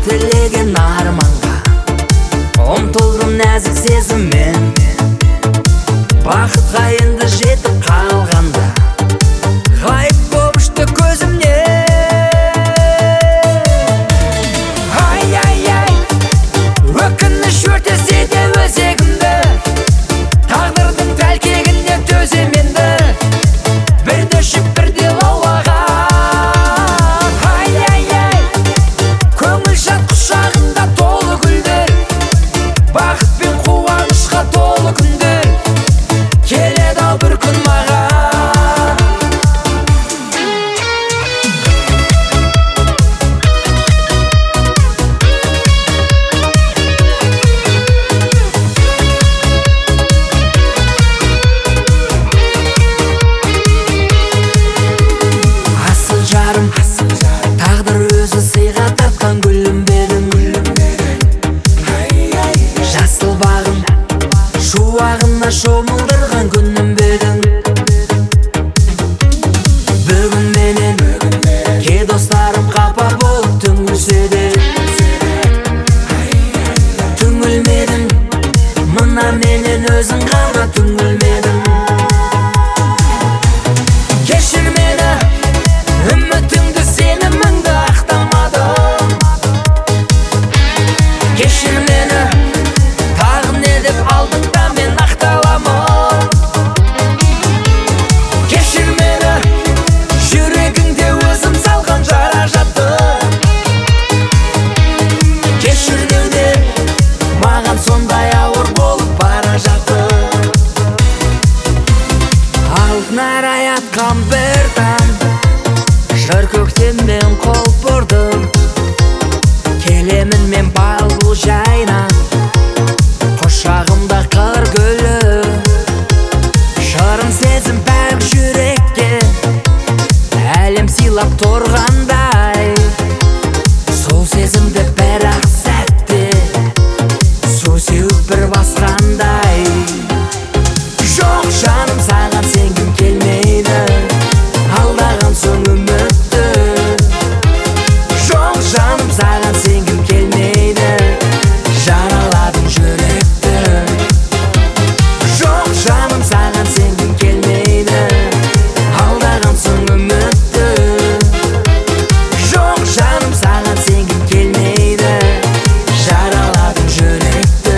тілеген арманға ұмтылдым нәзік сезіммен. Бақытқа енді жетіп қалғанда ғайып болып ұшты көзімнен. Ай-яй-яй, өкініш өртесе де өзегімді, тағдырдың тәлкегіне төзем енді, бірде ұшып бірде лаулаған. Ай-яй-яй, көңіл жат құшағында толы гүлдер, бақыт пен қуанышқа толы күндер, келеді ау бір күн маған. Асыл жарым, тағдыр өзі сыйға тартқан гүлім бедің. Жасыл бағым, шуағына шомылдырған күнім бедің. Бүгін менен ке достарым қапа болып түңілсе де, түңілмедің, мына менен өзің ғана түңілмедің. Кешір мені, үмітіңді сеніміңді ақтамадым. Кешір мені, тағы не деп алдың да мен ақталамын. Кешір мені, жүрегіңде өзім салған жара жатты. Кешір деуде маған сондай ауыр болып бара жатты. Алтын арай атқан бір таң, жыр көктеммен қол бұрдым. Келемін мен балбұл жайнап, құшағымда қыр гүлі. Шырын сезім пәк жүрекке, әлем сыйлап тұрғандай. Сол сезімді бір-ақ сәтте су сеуіп бір басқандай. Жоқ жаным, саған сенгім келмейді, алдаған соң үмітті. Жоқ жаным, саған сенгім келмейді, жараладың жүректі. Жоқ жаным, саған сенгім келмейді, алдаған соң үмітті. Жоқ жаным, саған сенгім келмейді, жараладың жүректі.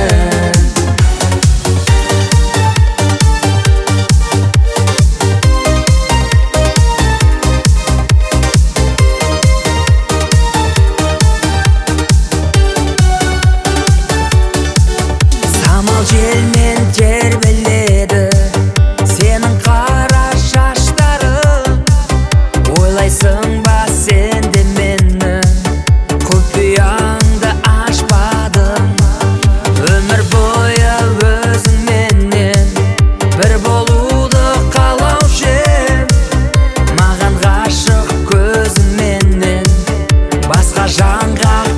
Самал желмен тербеледі сенің қара шаштарың. Ойлайсың ба сен де мені, құпияңды ашпадым. Өмір бойы өзіңменен бір болуды қалаушы ем. Маған ғашық көзіңменен басқа жанға